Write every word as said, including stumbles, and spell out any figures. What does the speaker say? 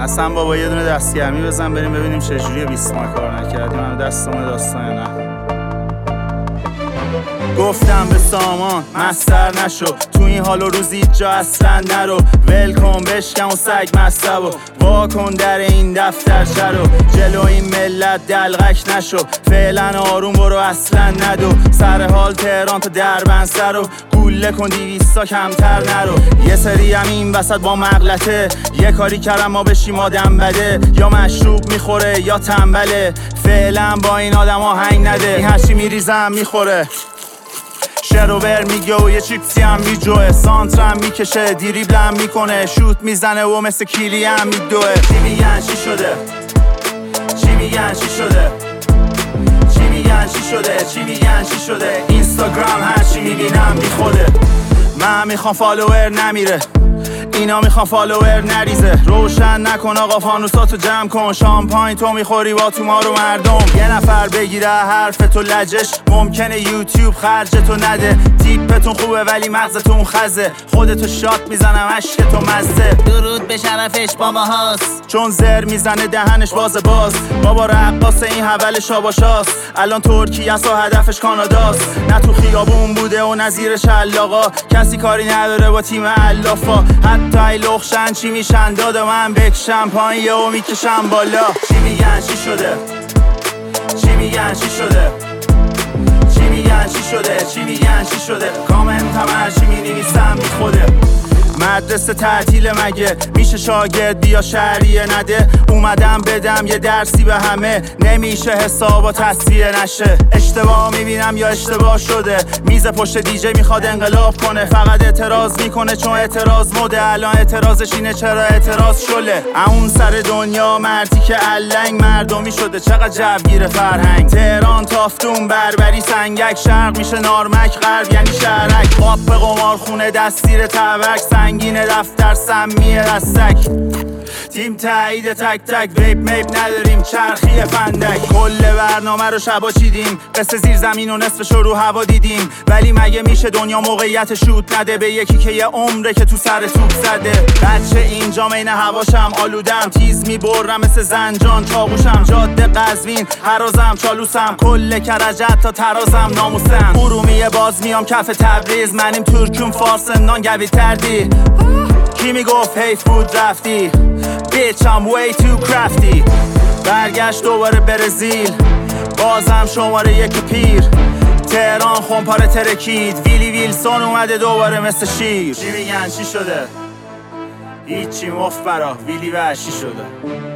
اصلا بابا یه دونه دستگرمی بزن بریم ببینیم چجوریه بیست ماه کار نکردیم منو دستمون داستان یا نه. گفتم به سامان مستر نشو، تو این حال و روز جا اصلا نرو، ول کن بشکن و سگ مستب و وا کن در این دفتر شرو، جلو این ملت دلغک نشو، فعلا آروم برو اصلا ندو، سر حال تهران تا دربند سر و گوله کن دیویستا کمتر نرو. یه سری هم این وسط با مغلطه، یه کاری کردم ما بشیم آدم بده، یا مشروب میخوره یا تنبله، فعلا با این آدم ها هنگ نده، این هرچی میریزم میخوره، شروور میگه و یه چیپسی هم میجوه، سانترم میکشه دیریبلم میکنه، شوت میزنه و مثل کیلی هم میدوه. چی میگن چی شده؟ چی میگن چی شده؟ چی میگن چی شده؟ چی میگن چی شده؟ اینستاگرام هرچی میبینم بیخوده، من میخوام فالوور نمیره، اینا میخوان فالوور نریزه، روشن نکن آقا فانوساتو جمع کن، شامپاین تو میخوری با تو ما رو مردم، یه نفر بگیره حرف تو لجش، ممکنه یوتیوب خرجتو نده، تیپتون خوبه ولی مغزتون خزه، خودتو شات میزنم عشقتو مزه، درود به شرفش بابا هاست، چون زر میزنه دهنش باز باز، بابا رقاص این حول شاباشاست، الان ترکیه است و هدفش کاناداست، نه تو خیابون بوده و نظیر شلاقا، کسی کاری نداره با تیم علافا، حتی لخشن چی میشن داد من بکشم پایین و میکشم بالا. چی میگن چی شده؟ چی میگن چی شده؟ چی میگن چی شده؟ چی میگن چی شده؟ کامنت هم هرچی مینویسم میخوده، مدرسه تعطیل مگه میشه شاگرد بیا شهریه نده، اومدم بدم یه درسی به همه، نمیشه حساب تصفیه نشه، اشتباه میبینم یا اشتباه شده، میز پشت دیجی میخواد انقلاب کنه، فقط اعتراض میکنه چون اعتراض مده، الان اعتراضش اینه چرا اعتراض شله، اون سر دنیا مردی که علنگ مردمی شده، چقدر جوگیر فرهنگ، تهران تافتون بربری سنگک، شرق میشه نارمک غرب یعنی شهرک، قاپ قمارخونه دستیر تبک، سنگین دفتر سمی رستک، تیم تایید تک تک، ویب میب نداریم چرخی فندک، کل برنامه رو شبا چیدیم، قصه زیر زمین و نصفش رو هوا دیدیم، ولی مگه میشه دنیا موقعیت شوت نده به یکی که یه عمره که تو سر توپ زده، بچه اینجا مین هواشم آلودم، تیز میبرم مثل زنجان چاقوشم، جاده قزوین هرازم چالوسم، کل کرجت تا ترازم ناموسم، ارومیه باز میام کف تبریز، منیم ترکون فارسندان گوی تردی، کی میگفت حیف بود رفتی bitch I'm way too crafty، برگشت دوباره برزیل بازم شماره یک پیر، تهران خونپاره ترکید، ویلی ویلسون اومده دوباره مثل شیر. چی میگن چی شده؟ هیچی مفت برا ویلی وحشی شده.